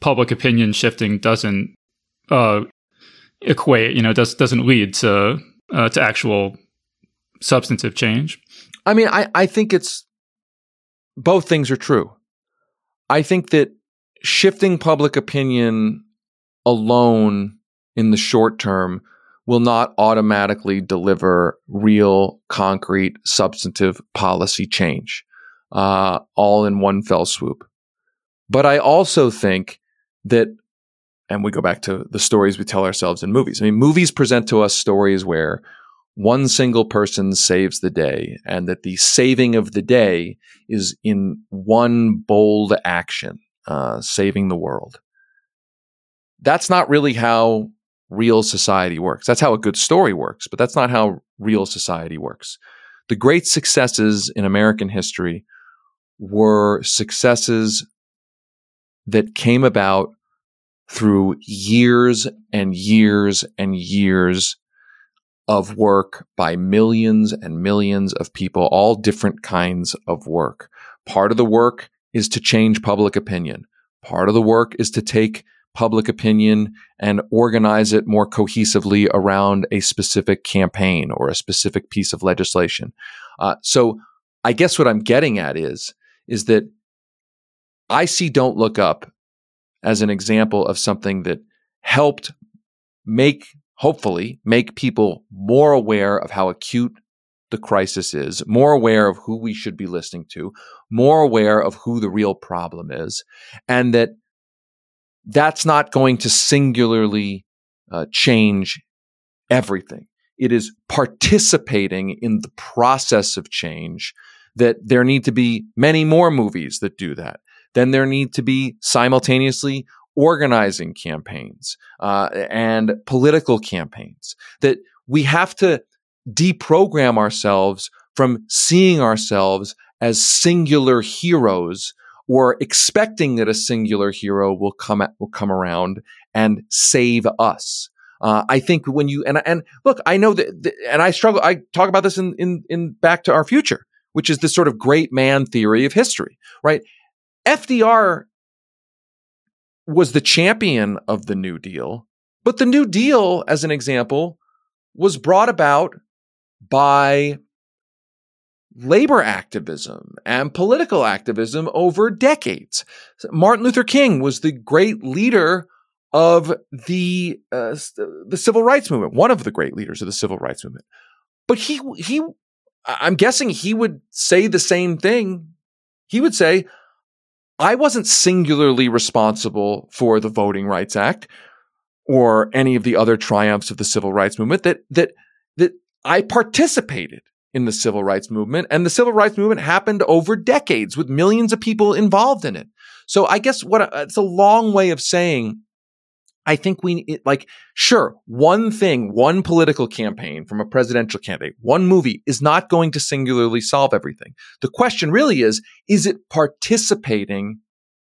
public opinion shifting doesn't uh, equate, you know, does, doesn't lead to uh, to actual substantive change. I mean, I, I think it's both things are true. I think that shifting public opinion alone in the short term will not automatically deliver real, concrete, substantive policy change, uh, all in one fell swoop. But I also think that, and we go back to the stories we tell ourselves in movies. I mean, movies present to us stories where one single person saves the day, and that the saving of the day is in one bold action, uh, saving the world. That's not really how real society works. That's how a good story works, but that's not how real society works. The great successes in American history were successes that came about through years and years and years of work by millions and millions of people, all different kinds of work. Part of the work is to change public opinion. Part of the work is to take public opinion and organize it more cohesively around a specific campaign or a specific piece of legislation. Uh, so I guess what I'm getting at is, is that I see Don't Look Up as an example of something that helped make, hopefully, make people more aware of how acute the crisis is, more aware of who we should be listening to, more aware of who the real problem is, and that that's not going to singularly uh, change everything. It is participating in the process of change, that there need to be many more movies that do that. Then there need to be simultaneously organizing campaigns uh, and political campaigns, that we have to deprogram ourselves from seeing ourselves as singular heroes or expecting that a singular hero will come at, will come around and save us. Uh, I think when you and and look, I know that, that, and I struggle. I talk about this in in in Back to Our Future, which is this sort of great man theory of history, right? F D R was the champion of the New Deal, but the New Deal, as an example, was brought about by labor activism and political activism over decades. Martin Luther King was the great leader of the uh, the civil rights movement, one of the great leaders of the civil rights movement. But he he, I'm guessing he would say the same thing. He would say, I wasn't singularly responsible for the Voting Rights Act or any of the other triumphs of the civil rights movement, that that that I participated in the civil rights movement, and the civil rights movement happened over decades with millions of people involved in it. So I guess what it's a long way of saying, I think we it, like, sure, one thing, one political campaign from a presidential candidate, one movie is not going to singularly solve everything. The question really is, is it participating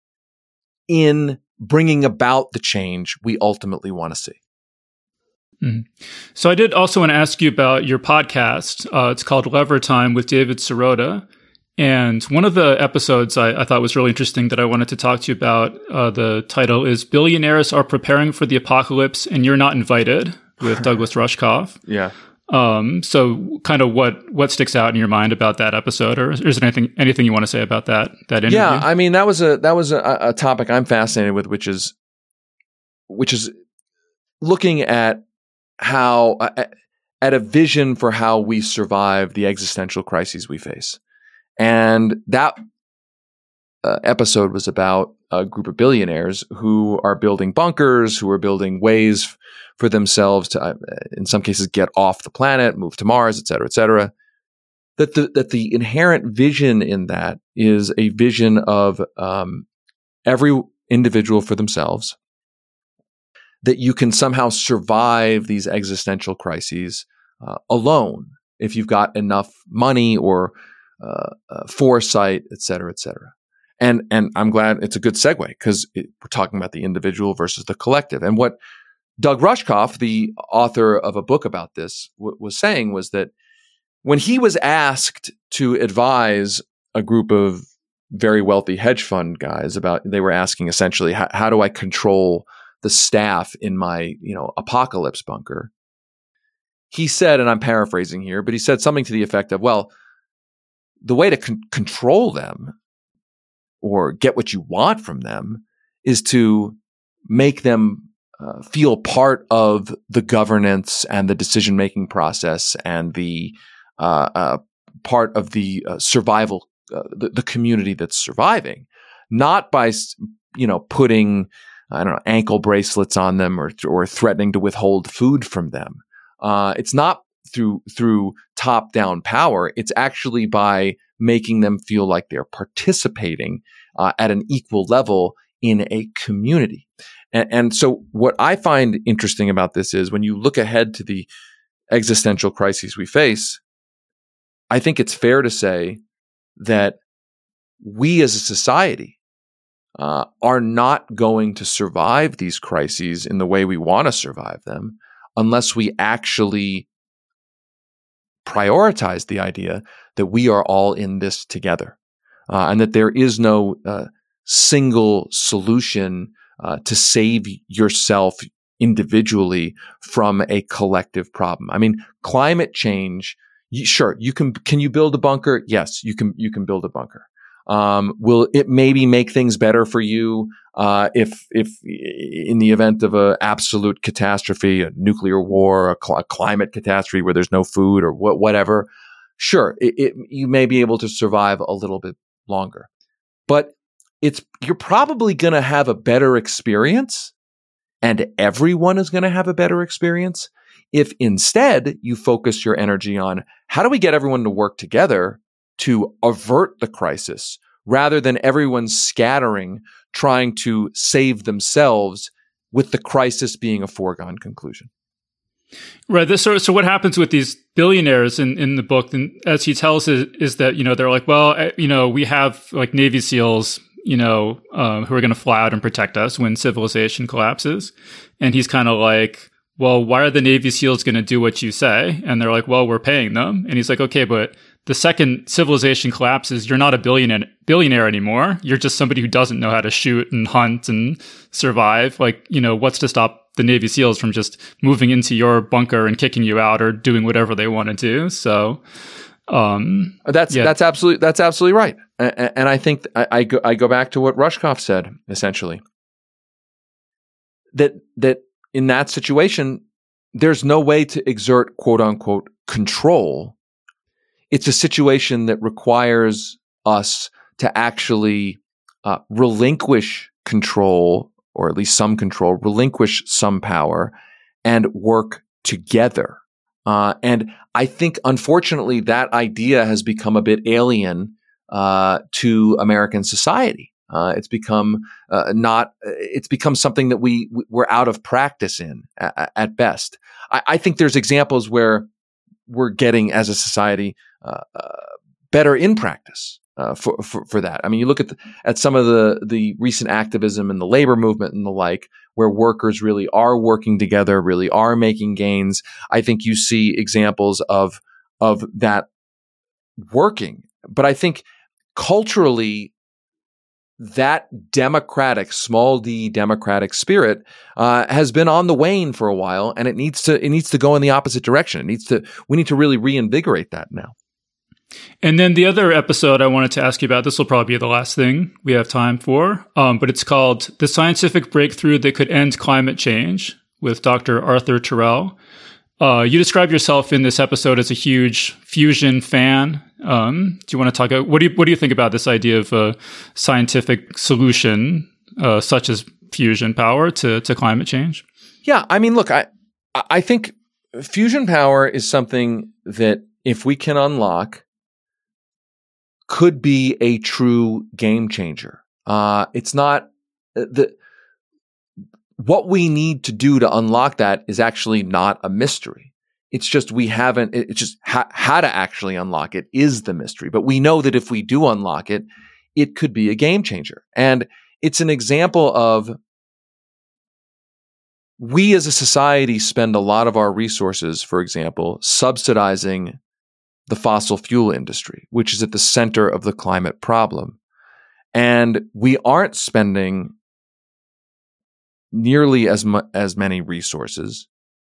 in bringing about the change we ultimately want to see? Mm-hmm. So I did also want to ask you about your podcast. Uh, it's called Lever Time with David Sirota. And one of the episodes I, I thought was really interesting that I wanted to talk to you about, uh, the title is Billionaires Are Preparing for the Apocalypse and You're Not Invited, with Douglas Rushkoff. Yeah. Um, so kind of what, what sticks out in your mind about that episode, or is there anything, anything you want to say about that, that interview? Yeah. I mean, that was a, that was a, a topic I'm fascinated with, which is, which is looking at how, uh, at a vision for how we survive the existential crises we face. And that uh, episode was about a group of billionaires who are building bunkers, who are building ways f- for themselves to, uh, in some cases, get off the planet, move to Mars, et cetera, et cetera. That the, that the inherent vision in that is a vision of um, every individual for themselves, that you can somehow survive these existential crises uh, alone if you've got enough money or uh, uh, foresight, et cetera, et cetera. And and I'm glad it's a good segue, because we're talking about the individual versus the collective. And what Doug Rushkoff, the author of a book about this, w- was saying was that when he was asked to advise a group of very wealthy hedge fund guys about, they were asking essentially, how, how do I control the staff in my, you know, apocalypse bunker? He said, and I'm paraphrasing here, but he said something to the effect of, well, the way to con- control them or get what you want from them is to make them uh, feel part of the governance and the decision-making process and the uh, uh, part of the uh, survival, uh, the, the community that's surviving, not by, you know, putting, I don't know, ankle bracelets on them or or threatening to withhold food from them. Uh, it's not through through top-down power. It's actually by making them feel like they're participating uh, at an equal level in a community. And, and so what I find interesting about this is when you look ahead to the existential crises we face, I think it's fair to say that we as a society uh, are not going to survive these crises in the way we want to survive them unless we actually prioritize the idea that we are all in this together, uh, and that there is no uh, single solution uh, to save yourself individually from a collective problem. I mean, climate change, you, sure, you can, can you build a bunker? Yes, you can, you can build a bunker. Um, will it maybe make things better for you uh, if, if in the event of an absolute catastrophe, a nuclear war, a, cl- a climate catastrophe where there's no food or wh- whatever? Sure, it, it, you may be able to survive a little bit longer, but it's you're probably going to have a better experience, and everyone is going to have a better experience if instead you focus your energy on how do we get everyone to work together to avert the crisis rather than everyone scattering, trying to save themselves with the crisis being a foregone conclusion. Right. This, so, so what happens with these billionaires in, in the book, and as he tells it, is that, you know, they're like, well, you know, we have like Navy SEALs, you know, uh, who are going to fly out and protect us when civilization collapses. And he's kind of like, well, why are the Navy SEALs going to do what you say? And they're like, well, we're paying them. And he's like, okay, but the second civilization collapses, you're not a billionaire billionaire anymore. You're just somebody who doesn't know how to shoot and hunt and survive. Like, you know, what's to stop the Navy SEALs from just moving into your bunker and kicking you out or doing whatever they want to do? So, um, that's yeah. that's absolutely that's absolutely right. And, and I think I, I go I go back to what Rushkoff said essentially. That that in that situation, there's no way to exert quote unquote control. It's a situation that requires us to actually uh, relinquish control, or at least some control, relinquish some power, and work together. Uh, and I think, unfortunately, that idea has become a bit alien uh, to American society. Uh, it's become uh, not. It's become something that we we're out of practice in at, at best. I, I think there's examples where we're getting, as a society, uh, uh, better in practice uh, for, for for that. I mean, you look at the, at some of the the recent activism in the labor movement and the like, where workers really are working together, really are making gains. I think you see examples of of that working. But I think culturally, that democratic, small d democratic spirit uh, has been on the wane for a while, and it needs to it needs to go in the opposite direction. It needs to we need to really reinvigorate that now. And then the other episode I wanted to ask you about, this will probably be the last thing we have time for, um, but it's called The Scientific Breakthrough That Could End Climate Change with Doctor Arthur Terrell. Uh, you describe yourself in this episode as a huge fusion fan. Um, do you want to talk about, what do you, what do you think about this idea of a scientific solution, uh, such as fusion power to, to climate change? Yeah. I mean, look, I, I think fusion power is something that if we can unlock, could be a true game changer. Uh, it's not the, what we need to do to unlock that is actually not a mystery. It's just we haven't, it's just ha- how to actually unlock it is the mystery. But we know that if we do unlock it, it could be a game changer. And it's an example of we as a society spend a lot of our resources, for example, subsidizing the fossil fuel industry, which is at the center of the climate problem. And we aren't spending nearly as mu- as many resources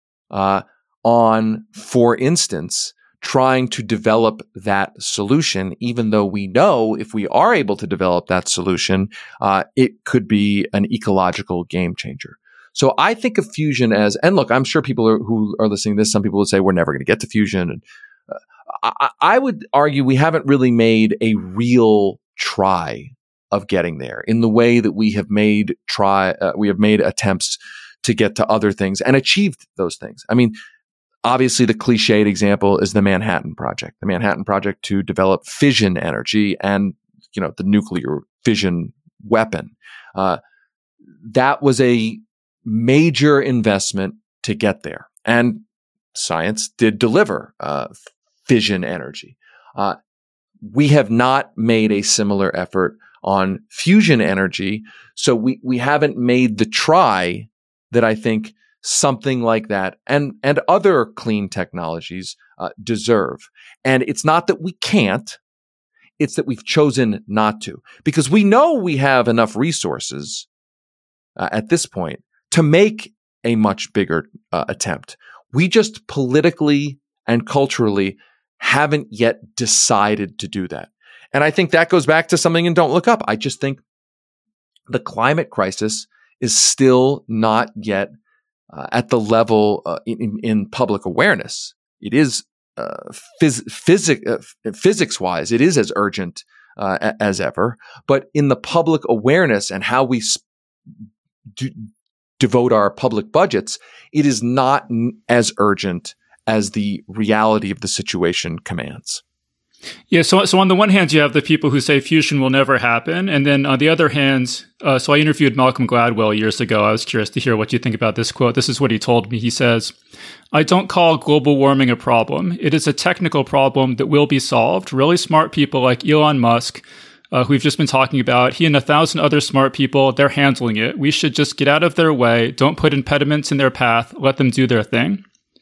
uh, on, for instance, trying to develop that solution, even though we know if we are able to develop that solution, uh, it could be an ecological game changer. So I think of fusion as, and look, I'm sure people are, who are listening to this, some people would say we're never going to get to fusion. And uh, I, I would argue we haven't really made a real try of getting there in the way that we have made try, uh, we have made attempts to get to other things and achieved those things. I mean, obviously the cliched example is the Manhattan Project, the Manhattan Project to develop fission energy and, you know, the nuclear fission weapon. Uh, that was a major investment to get there. And science did deliver uh, fission energy. Uh, we have not made a similar effort on fusion energy. So we, we haven't made the try that I think something like that and, and other clean technologies uh, deserve. And it's not that we can't, it's that we've chosen not to, because we know we have enough resources uh, at this point to make a much bigger uh, attempt. We just politically and culturally haven't yet decided to do that. And I think that goes back to something in Don't Look Up. I just think the climate crisis is still not yet uh, at the level uh, in, in public awareness. It is uh, phys- physic- uh, physics-wise, it is as urgent uh, as ever. But in the public awareness and how we sp- do, devote our public budgets, it is not n- as urgent as the reality of the situation commands. Yeah, so so on the one hand, you have the people who say fusion will never happen. And then on the other hand, uh, so I interviewed Malcolm Gladwell years ago. I was curious to hear what you think about this quote. This is what he told me. He says, "I don't call global warming a problem. It is a technical problem that will be solved. Really smart people like Elon Musk, uh, who we've just been talking about, he and a thousand other smart people, they're handling it. We should just get out of their way. Don't put impediments in their path. Let them do their thing."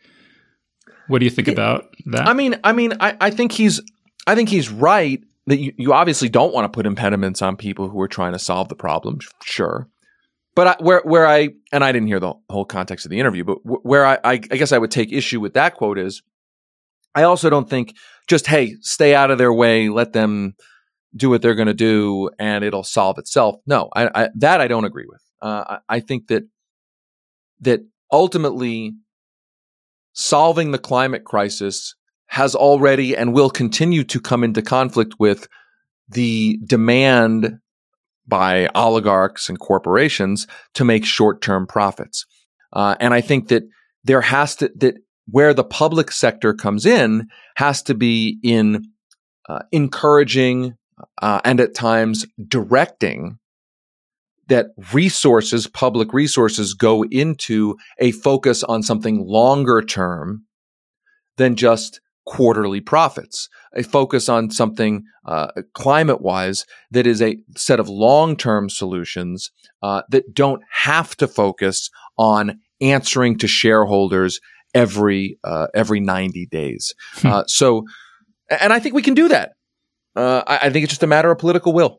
What do you think about that? I mean, I mean, I, I think he's I think he's right that you, you obviously don't want to put impediments on people who are trying to solve the problem, sure. But I, where where I and I didn't hear the whole context of the interview, but where I, I I guess I would take issue with that quote is, I also don't think just, hey, stay out of their way, let them do what they're going to do, and it'll solve itself. No, I, I, that I don't agree with. Uh, I, I think that that ultimately solving the climate crisis has already and will continue to come into conflict with the demand by oligarchs and corporations to make short-term profits. Uh, and I think that there has to, that where the public sector comes in has to be in uh, encouraging uh, and at times directing that resources, public resources, go into a focus on something longer term than just quarterly profits, a focus on something uh, climate-wise that is a set of long-term solutions uh, that don't have to focus on answering to shareholders every uh, every ninety days. Hmm. Uh, so, and I think we can do that. Uh, I, I think it's just a matter of political will.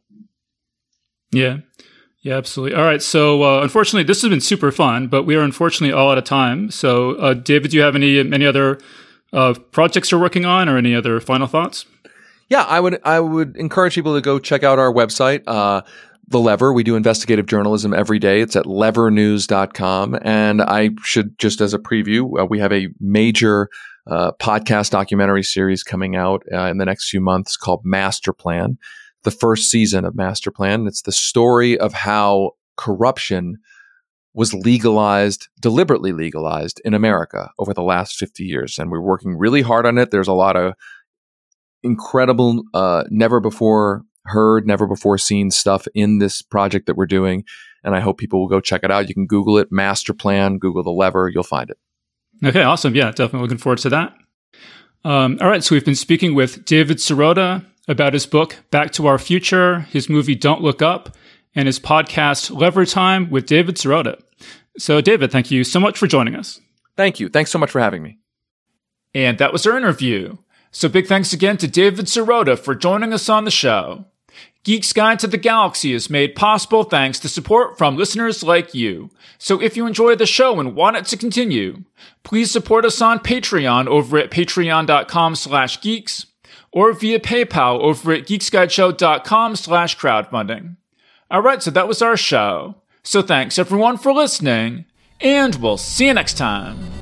Yeah. Yeah, absolutely. All right. So, uh, unfortunately, this has been super fun, but we are unfortunately all out of time. So, uh, David, do you have any any other uh, projects you're working on, or any other final thoughts? Yeah, I would I would encourage people to go check out our website, uh, The Lever. We do investigative journalism every day. It's at lever news dot com. And I should, just as a preview, uh, we have a major uh, podcast documentary series coming out uh, in the next few months called Master Plan. The first season of Master Plan. It's the story of how corruption was legalized, deliberately legalized in America over the last fifty years. And we're working really hard on it. There's a lot of incredible, uh, never before heard, never before seen stuff in this project that we're doing. And I hope people will go check it out. You can Google it, Master Plan, Google The Lever, you'll find it. Okay, awesome. Yeah, definitely looking forward to that. Um, all right, so we've been speaking with David Sirota about his book, Back to Our Future, his movie, Don't Look Up, and his podcast, Lever Time with David Sirota. So, David, thank you so much for joining us. Thank you. Thanks so much for having me. And that was our interview. So big thanks again to David Sirota for joining us on the show. Geek's Guide to the Galaxy is made possible thanks to support from listeners like you. So if you enjoy the show and want it to continue, please support us on Patreon over at patreon.com slash geeks or via PayPal over at geeksguideshow.com slash crowdfunding. Alright, so that was our show. So thanks everyone for listening, and we'll see you next time.